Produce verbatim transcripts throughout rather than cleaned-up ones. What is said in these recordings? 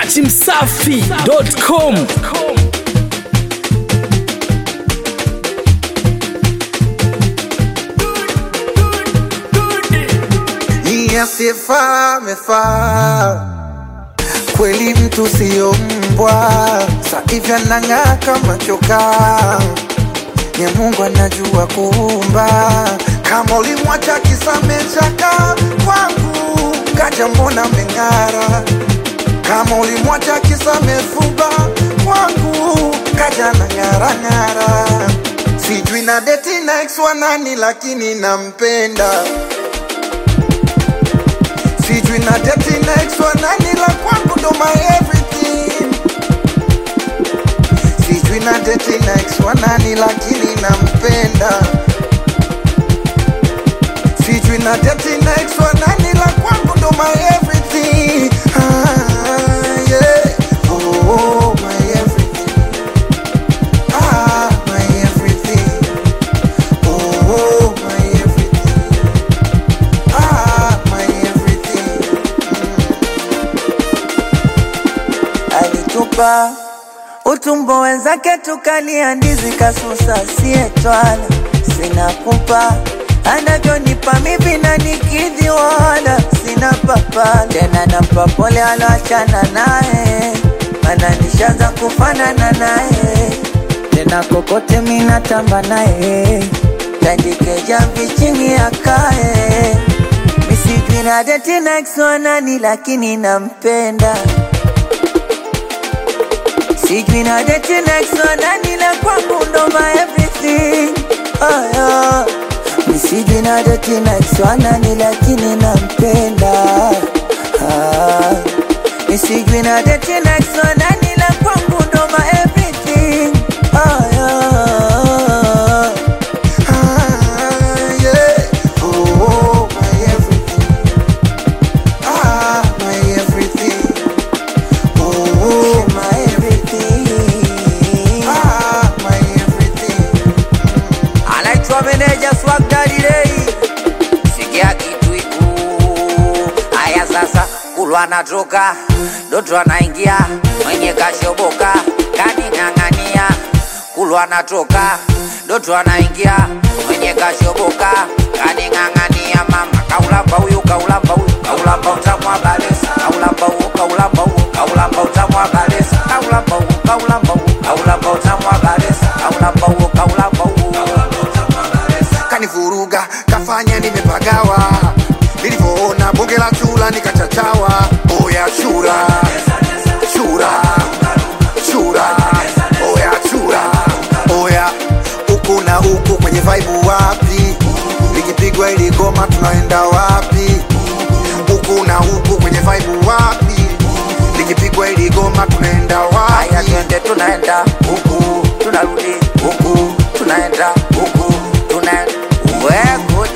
at msafi dot com. Asiyefaa amefaa, kweli mtu siyo mbwa, saivya nang'aa kama chokaa. Nye Mungu anajua kuumba, kama ulimwacha kisamechaka kwangu, kaja mbona meng'ara. Kama ulimwacha kisamefuba kwangu, kaja na ng'ara ng'ara. Sijui na deti na ex wanani lakini nampenda. Sijui na deti next one nani la kwangu ndo my everything. Sijui na deti next one nani lakini nampenda. Sijui na deti next one nani la kwangu ndo my everything. Ah, yeah. Oh, my everything. Ah, my everything. Oh, my everything. Ah, my everything. Alitupa utumbo wenzake tukalia ndizi kasusa sietwala. Sina kumpa anavyonipa mivi na nikidhi wala sina papa. Tena nampa pole aloachana nae, mana nishaanza kufanana nae. Tena kokote mina tamba nae, tajikeja vichini akae. Misijui na deti next wanani lakini nampenda. Sijui na deti next wanani la kwangu ndo my everything. Oh yeah. Sijui na deti next wanani lakini nampenda. Ah. Sijui na deti next wanani la kwangu ndo my everything. Oh yeah. Ah, yeah. Oh, my everything. Ah, my everything. Oh, my everything. Ah, my everything. Anaitwa meneja Swag Daddy Day. Sikia kitu iku. Aya sasa Kulu anatoka, Doto anaingia, mwenye kashoboka, kani ng'ang'ania. Kulu anatoka, Doto anaingia, mwenye kashoboka, kani ng'ang'ania. Mama kaulamba huyu, kaulamba huyu, kaulamba utamwa balesa. Kaulamba huyu, kaulamba huyu, kaulamba utamwa balesa. Kaulamba huyu, kaulamba huyu, kaulamba utamwa balesa. Kaulamba huyu, kaulamba huyu, kaulamba utamwa balesa. Kanivuruga, kafanya nimepagawa. Nilivyoona bonge la chula nikachachawa. Oya chura, chura, chura, oya chura. Oya uku na uku kwenye vibe wapi? Likipigwa ili goma tunaenda wapi? Uku na uku kwenye vibe wapi? Likipigwa ili goma tunaenda wapi? Aya twende tunaenda uku, tunarudi uku, tunaenda uku, tunaenda uku.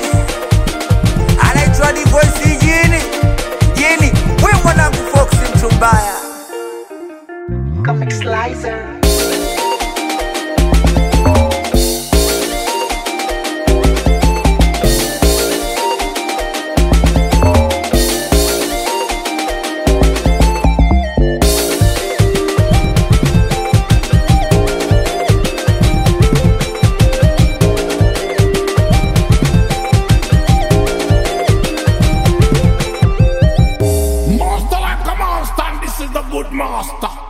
Anaitwa D Voice jini, jini, we mwanangu Foxy mtu mbaya. Comic Slicer. Master like a monster, this is the good master.